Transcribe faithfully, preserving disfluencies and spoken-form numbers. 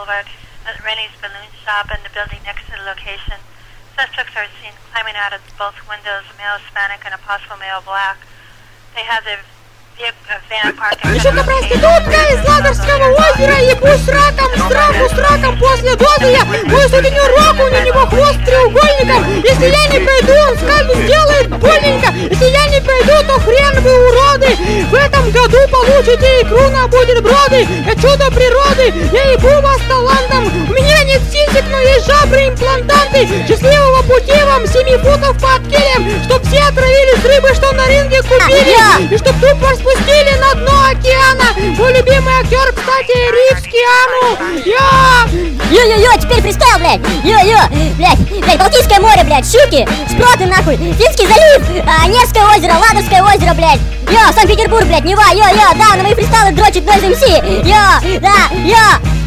Boulevard at Rennie's Balloon Shop and the building next to the location. Suspects are seen climbing out of both windows, a male Hispanic and a possible male black. They have their Еще проститутка из Ладожского озера, ебусь раком, страху с раком после дозы я. Мой сутенерок, у него хвост треугольником. Если я не пойду, он скальду сделает больненько. Если я не пойду, то хрен вы уроды. В этом году получите икру на бутерброды. Я чудо природы, я ебу вас талантом. У меня нет сисек, но есть жабры, имплантанты. Счастливого пути вам, семи футов под килем. Чтоб все отравились рыбы, что на ринге купили. И чтоб тупо спустили на дно океана. Мой любимый актер, кстати, Рик Киану. Я! Йо-йо-йо, теперь фристайл, блядь. Йо-йо, блядь, блядь, Балтийское море, блядь, щуки, шпроты, нахуй, Финский залив, а, Невское озеро, Ладожское озеро, блядь. Йо, Санкт-Петербург, блядь, Нева, йо-йо, да, на мои фристайлы дрочит Нойз МС. Йо, да, йо.